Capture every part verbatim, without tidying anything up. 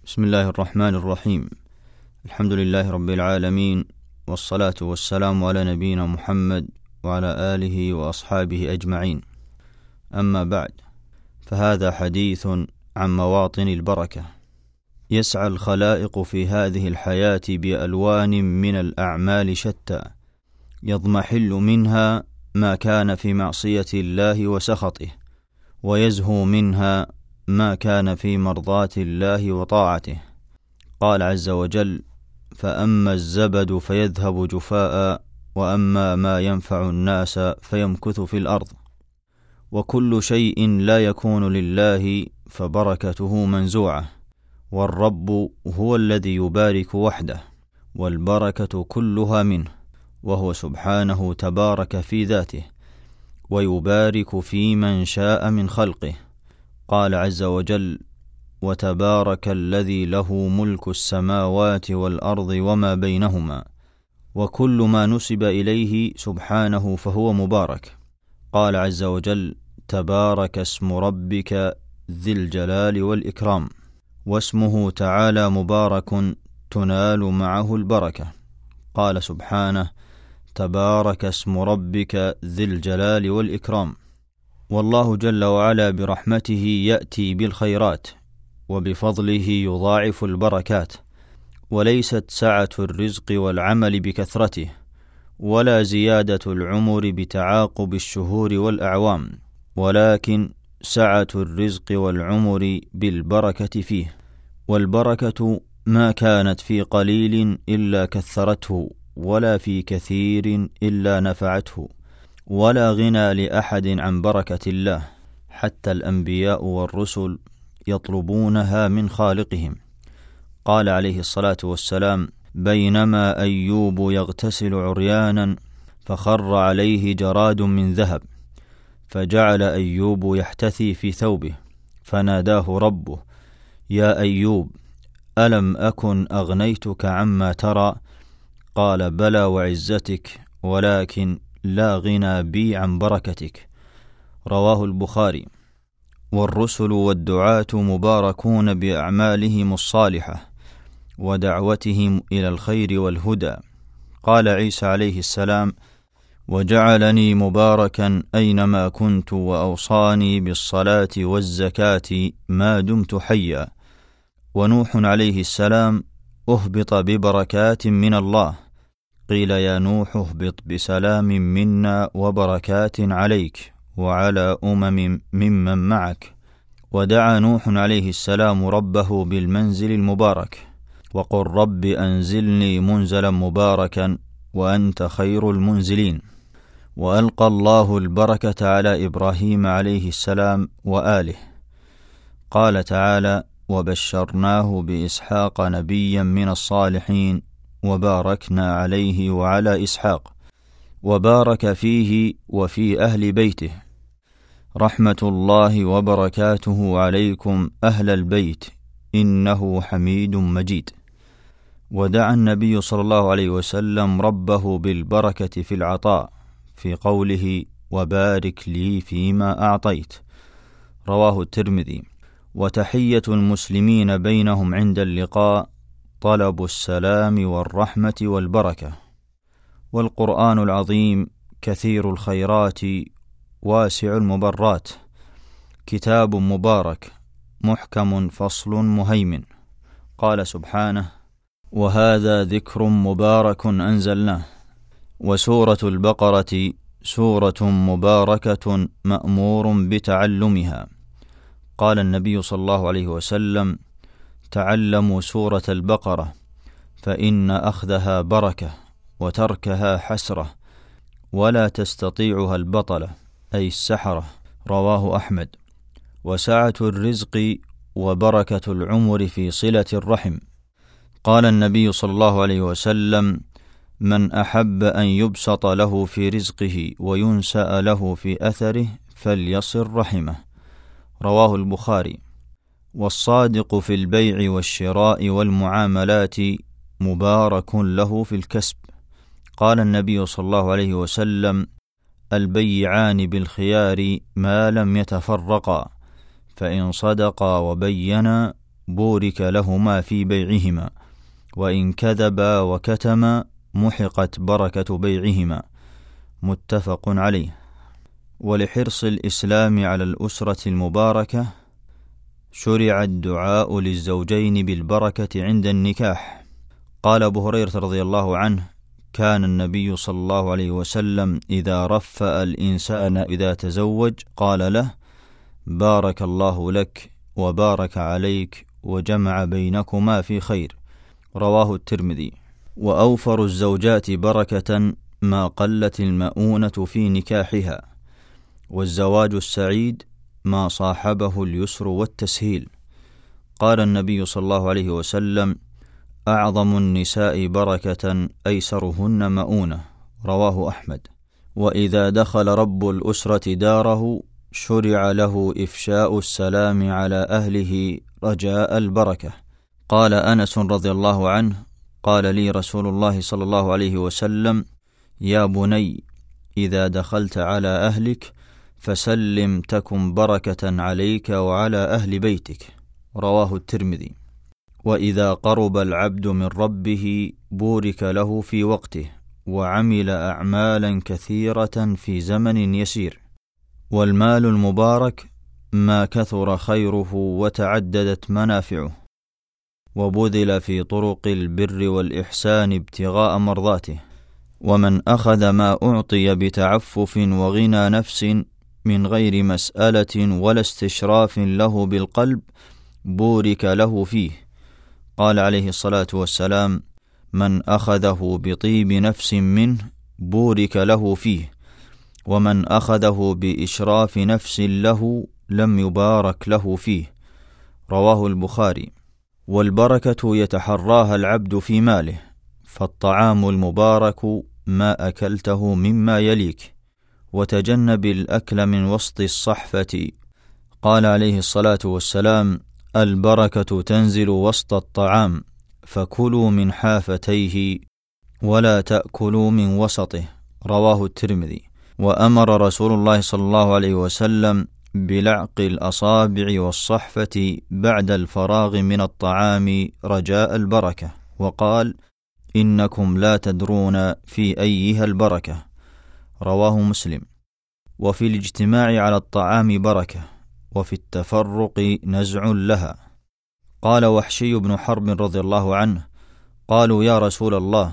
بسم الله الرحمن الرحيم. الحمد لله رب العالمين، والصلاة والسلام على نبينا محمد وعلى آله وأصحابه أجمعين. أما بعد، فهذا حديث عن مواطن البركة. يسعى الخلائق في هذه الحياة بألوان من الأعمال شتى، يضمحل منها ما كان في معصية الله وسخطه، ويزهو منها ما كان في مرضاة الله وطاعته. قال عز وجل: فأما الزبد فيذهب جفاء، وأما ما ينفع الناس فيمكث في الأرض. وكل شيء لا يكون لله فبركته منزوعة، والرب هو الذي يبارك وحده، والبركة كلها منه، وهو سبحانه تبارك في ذاته، ويبارك في من شاء من خلقه. قال عز وجل: وتبارك الذي له ملك السماوات والأرض وما بينهما، وكل ما نسب إليه سبحانه فهو مبارك. قال عز وجل: تبارك اسم ربك ذي الجلال والإكرام. واسمه تعالى مبارك تنال معه البركة. قال سبحانه: تبارك اسم ربك ذي الجلال والإكرام. والله جل وعلا برحمته يأتي بالخيرات، وبفضله يضاعف البركات، وليست سعة الرزق والعمل بكثرته، ولا زيادة العمر بتعاقب الشهور والأعوام، ولكن سعة الرزق والعمر بالبركة فيه. والبركة ما كانت في قليل إلا كثرته، ولا في كثير إلا نفعته، ولا غنى لأحد عن بركة الله، حتى الأنبياء والرسل يطلبونها من خالقهم. قال عليه الصلاة والسلام: بينما أيوب يغتسل عريانا فخر عليه جراد من ذهب، فجعل أيوب يحتثي في ثوبه، فناداه ربه: يا أيوب، ألم أكن أغنيتك عما ترى؟ قال: بلى وعزتك، ولكن لا غنى بي عن بركتك. رواه البخاري. والرسل والدعاة مباركون بأعمالهم الصالحة ودعوتهم إلى الخير والهدى. قال عيسى عليه السلام: وجعلني مباركا أينما كنت، وأوصاني بالصلاة والزكاة ما دمت حيا. ونوح عليه السلام أهبط ببركات من الله. قيل: يا نوح اهبط بسلام منا وبركات عليك وعلى أمم ممن معك. ودعا نوح عليه السلام ربه بالمنزل المبارك: وقل رب أنزلني منزلا مباركا وأنت خير المنزلين. وألقى الله البركة على إبراهيم عليه السلام وآله. قال تعالى: وبشرناه بإسحاق نبيا من الصالحين، وباركنا عليه وعلى إسحاق، وبارك فيه وفي أهل بيته. رحمة الله وبركاته عليكم أهل البيت، إنه حميد مجيد. ودعا النبي صلى الله عليه وسلم ربه بالبركة في العطاء، في قوله: وبارك لي فيما أعطيت. رواه الترمذي. وتحية المسلمين بينهم عند اللقاء طلب السلام والرحمة والبركة. والقرآن العظيم كثير الخيرات واسع المبرات، كتاب مبارك محكم فصل مهيمن. قال سبحانه: وهذا ذكر مبارك أنزلناه. وسورة البقرة سورة مباركة مأمور بتعلمها. قال النبي صلى الله عليه وسلم: تعلموا سورة البقرة، فإن أخذها بركة وتركها حسرة، ولا تستطيعها البطلة، أي السحرة. رواه أحمد. وسعة الرزق وبركة العمر في صلة الرحم. قال النبي صلى الله عليه وسلم: من أحب أن يبسط له في رزقه وينسأ له في أثره فليصل رحمه. رواه البخاري. والصادق في البيع والشراء والمعاملات مبارك له في الكسب. قال النبي صلى الله عليه وسلم: البيعان بالخيار ما لم يتفرقا، فإن صدقا وبينا بورك لهما في بيعهما، وإن كذبا وكتما محقت بركة بيعهما. متفق عليه. ولحرص الإسلام على الأسرة المباركة شرع الدعاء للزوجين بالبركة عند النكاح. قال أبو هريرة رضي الله عنه: كان النبي صلى الله عليه وسلم إذا رفأ الإنسان إذا تزوج قال له: بارك الله لك وبارك عليك وجمع بينكما في خير. رواه الترمذي. وأوفر الزوجات بركة ما قلت المؤونة في نكاحها، والزواج السعيد ما صاحبه اليسر والتسهيل. قال النبي صلى الله عليه وسلم: أعظم النساء بركة أيسرهن مؤونة. رواه أحمد. وإذا دخل رب الأسرة داره شرع له إفشاء السلام على أهله رجاء البركة. قال أنس رضي الله عنه: قال لي رسول الله صلى الله عليه وسلم: يا بني، إذا دخلت على أهلك فسلم تكن بركة عليك وعلى أهل بيتك. رواه الترمذي. وإذا قرب العبد من ربه بورك له في وقته، وعمل أعمالا كثيرة في زمن يسير. والمال المبارك ما كثر خيره وتعددت منافعه، وبذل في طرق البر والإحسان ابتغاء مرضاته. ومن أخذ ما أعطي بتعفف وغنى نفس من غير مسألة ولا استشراف له بالقلب بورك له فيه. قال عليه الصلاة والسلام: من أخذه بطيب نفس منه بورك له فيه، ومن أخذه بإشراف نفس له لم يبارك له فيه. رواه البخاري. والبركة يتحراها العبد في ماله، فالطعام المبارك ما أكلته مما يليك، وتجنب الأكل من وسط الصحفة. قال عليه الصلاة والسلام: البركة تنزل وسط الطعام، فكلوا من حافتيه ولا تأكلوا من وسطه. رواه الترمذي. وأمر رسول الله صلى الله عليه وسلم بلعق الأصابع والصحفة بعد الفراغ من الطعام رجاء البركة، وقال: إنكم لا تدرون في أيها البركة. رواه مسلم. وفي الاجتماع على الطعام بركة، وفي التفرق نزع لها. قال وحشي بن حرب رضي الله عنه: قالوا يا رسول الله،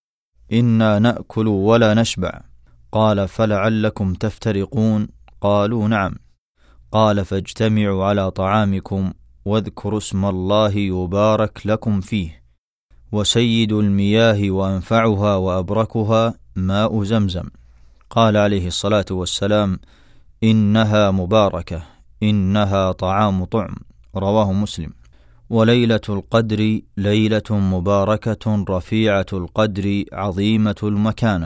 إنا نأكل ولا نشبع. قال: فلعلكم تفترقون. قالوا: نعم. قال: فاجتمعوا على طعامكم واذكروا اسم الله يبارك لكم فيه. وسيد المياه وأنفعها وأبركها ماء زمزم. قال عليه الصلاة والسلام: إنها مباركة، إنها طعام طعم. رواه مسلم. وليلة القدر ليلة مباركة رفيعة القدر عظيمة المكانة،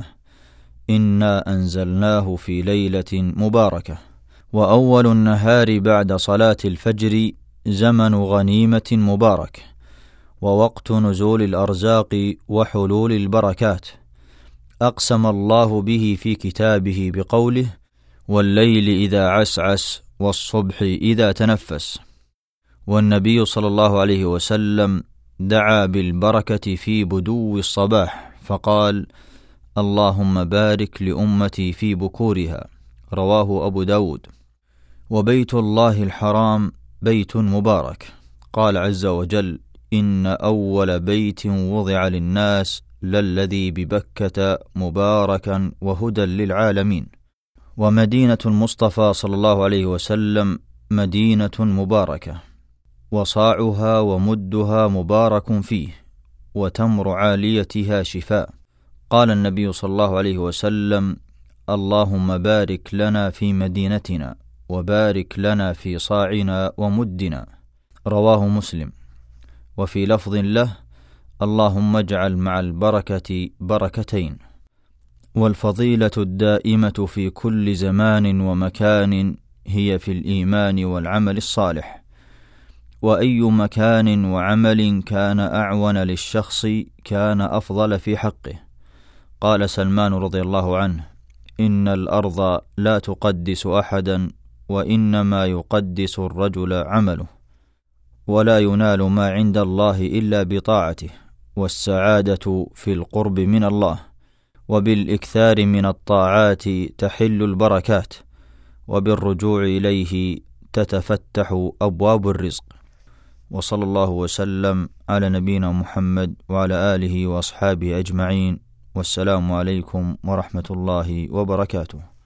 إنا أنزلناه في ليلة مباركة. وأول النهار بعد صلاة الفجر زمن غنيمة مبارك، ووقت نزول الأرزاق وحلول البركات. أقسم الله به في كتابه بقوله: والليل إذا عسعس والصبح إذا تنفس. والنبي صلى الله عليه وسلم دعا بالبركة في بدو الصباح فقال: اللهم بارك لأمتي في بكورها. رواه أبو داود. وبيت الله الحرام بيت مبارك. قال عز وجل: إن أول بيت وضع للناس للذي ببكة مباركا وهدى للعالمين. ومدينة المصطفى صلى الله عليه وسلم مدينة مباركة، وصاعها ومدها مبارك فيه، وتمر عاليتها شفاء. قال النبي صلى الله عليه وسلم: اللهم بارك لنا في مدينتنا، وبارك لنا في صاعنا ومدنا. رواه مسلم. وفي لفظ له: اللهم اجعل مع البركة بركتين. والفضيلة الدائمة في كل زمان ومكان هي في الإيمان والعمل الصالح، وأي مكان وعمل كان أعون للشخص كان أفضل في حقه. قال سلمان رضي الله عنه: إن الأرض لا تقدس أحدا، وإنما يقدس الرجل عمله. ولا ينال ما عند الله إلا بطاعته، والسعادة في القرب من الله، وبالإكثار من الطاعات تحل البركات، وبالرجوع إليه تتفتح أبواب الرزق. وصلى الله وسلم على نبينا محمد وعلى آله وأصحابه أجمعين، والسلام عليكم ورحمة الله وبركاته.